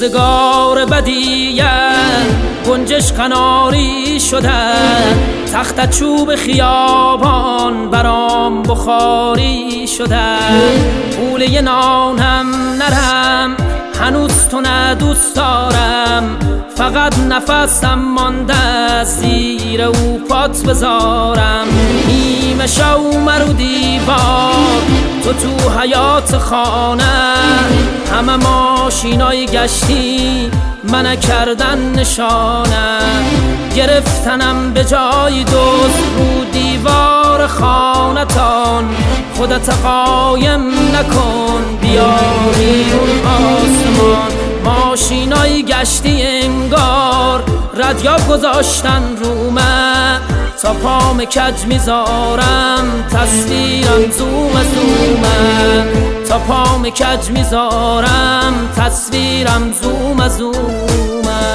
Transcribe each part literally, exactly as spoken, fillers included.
روزگار بدیه گنجش قناری شده، تخت چوب خیابان برام بخاری شده. پوله نانم نرم هنوز تو نه دوست دارم، فقط نفسم مانده زیر او پات بذارم. نیمه شو مرو دیوار تو تو حیات خانه، همه ماشینای گشتی من کردن نشانه. گرفتنم به جای دوست رو دیوار خانتان، خودت قایم نکن بیاری اون آسمان. ماشینای گشتی انگار ردیاب گذاشتن رو من، تا پام کج میذارم تصویرم زوم زومه، تا پام کج میذارم تصویرم زوم زومه.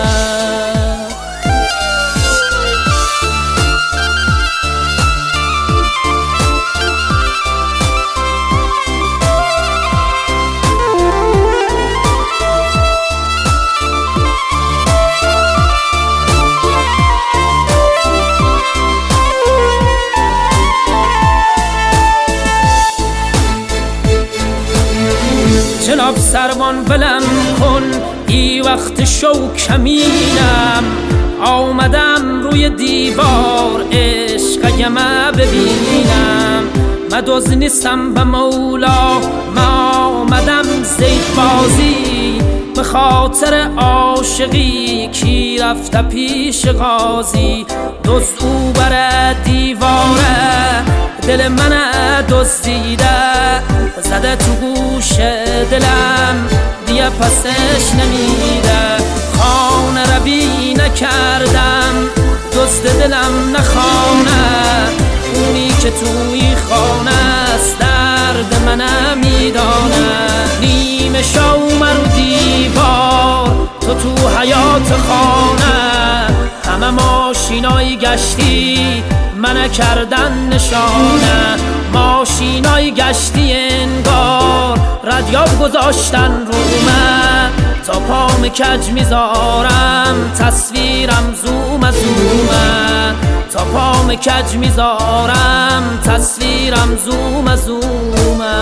جناب سروان ولم کن ای وقت شو کمینم، آمدم روی دیوار عشقیمه ببینم. من دوز نیستم به مولا، من آمدم زید بازی، به خاطر عاشقی کی رفته پیش قاضی. دوز او بر دیواره دل من دزدیده، زده تو گوش دلم دیگه پسش نمیده. خانه روی نکردم دزد دلم نخانه، اونی که توی خانه است درد منم میدانه. نیمه شو مرو دیوار تو تو حیات خانه، همه ماشینای گشتی من کردن نشانه. ماشینای گشتی انگار ردیاب گذاشتن رو من، تا پام کج میذارم تصویرم زوم زومه، تا پام کج میذارم تصویرم زوم زومه.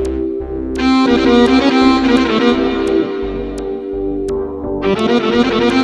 Thank you.